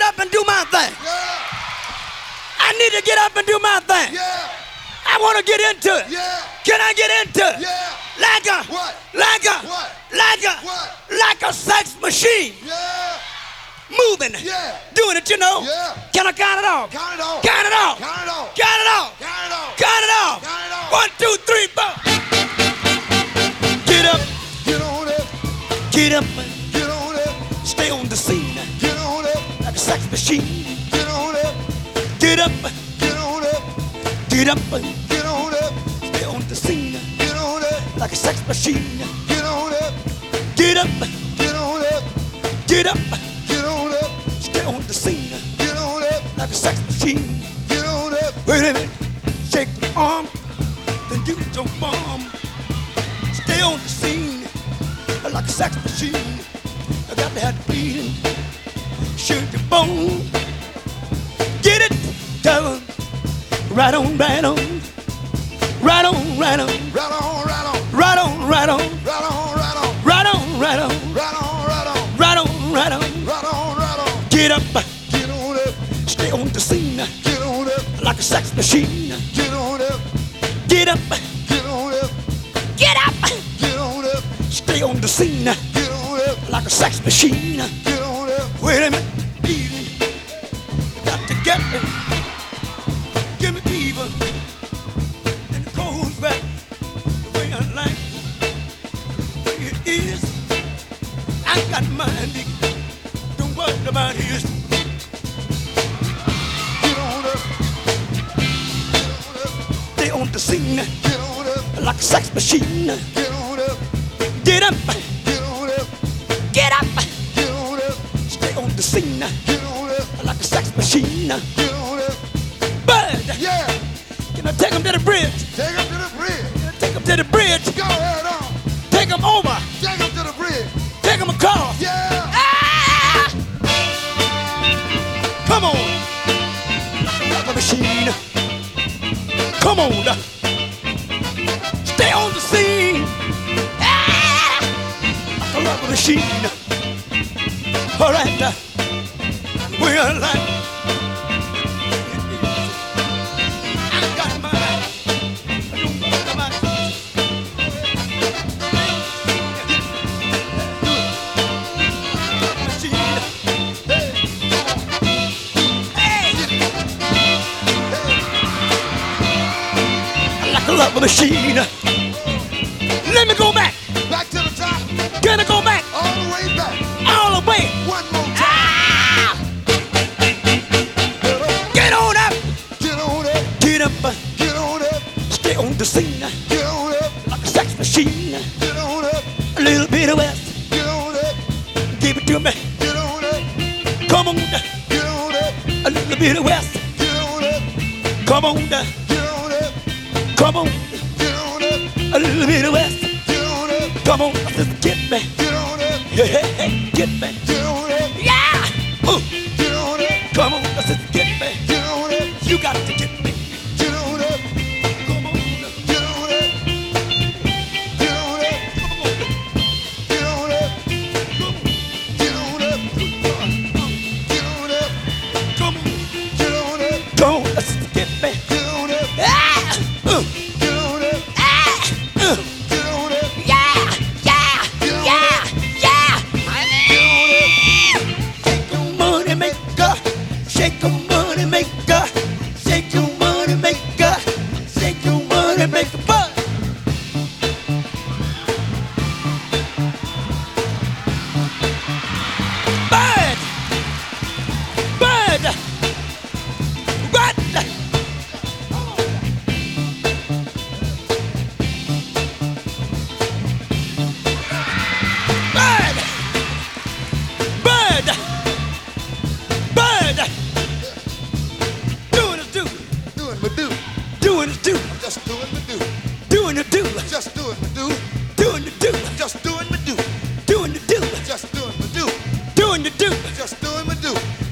up and do my thing. Yeah. I need to get up and do my thing. Yeah. I want to get into it. Yeah. Can I get into it? Yeah. Like a, What? like a, What? like a, What? like a sex machine. Yeah. Moving. Yeah. Doing it, you know. Yeah. Can I count it off? Count it off. Count it off. Count it off. Count it off. Count it off. Count it off. Count it off. 1, 2, 3, 4. Get up. Get on up. Get up. Get on up. Stay on the scene. Get on up. Like a sex machine. Get on up. Get up. Get on up. Get up. Get on up. Stay on the scene. Get on up. Like a sex machine. Get on up. Get up. Get on up. Get up. Get on up. Stay on the scene. Get on up. Like a sex machine. Get on up. Wait a minute. Shake the arm. Then use your bomb. Stay on the scene. Like a sex machine. I got to have the feeling. Shoot your bone. Get it done. Right on, right on. Right on, right on. Right on, right on. Right on, right on. Right on, right on. Right on, right on. Right on, right on. Right on, right on. Right on, right on. Get up. Get on up. Stay on the scene. Get on up. Like a sex machine. Get on up. Get up. Get on up. Get up. Get on up. Stay on the scene. Get on up. Like a sex machine. Get on up. Wait a minute. Even. Got to get me. Give me fever. And the cold back. The way I like. The way it is. I got mine. Don't worry about his. Get on up. Stay on the scene. Get on up. Like a sex machine. Get on up. Get up. Get on up. Get up. Get on up. Stay on the scene. Get on up. Like a sex machine. Get on up. Bud. Yeah. Can I take him to the bridge? Take him to the bridge. Take him to the bridge. Go ahead on. Take him over. Take him to the bridge. Take him across. Yeah. Ah! Come on. Like a machine. Come on. Stay on the scene. Ah! Like a rubber machine. All right. We're like. I got mine. I don't want mine. Love a machine. Let me go back. Back to the top. Can I go back? All the way back. All the way. One more time. Ah! Get on up. Get on up. Get up. Get on up. Stay on the scene. Get on up. Like a sex machine. Get on up. A little bit of west. Get on up. Give it to me. Get on up. Come on. Get on up. A little bit of west. Get on up. Come on. Get on up. Come on. Get on up. A little bit of west. Get on up. Come on. I said, get me. Get on up. Hey, hey, hey. Get me. Get on up. Yeah. Get on up. Come on. I said, get me. Get on up. You got to get me. Get on up. Come on. Get on up. Get on up. Get on up. Get on up. Get on up. Come on. Get on up. Come on. I said, get me. Get on up. Ah. Get on up. Ah. Get on up. Yeah. Yeah. Get on Yeah. up. Yeah. Get on up. Shake your money maker. Shake your money maker. Shake your money maker. Shake your money maker. But Bird. Bird. What? Bird. Bird. Bird. Doing his do. Doing my do. Doing his do. Just doing my do. Doing the do. Just doing my do. Doing the do. Just doing my do. Doing the do. Just doing my do. Doing the do. Just doing my do.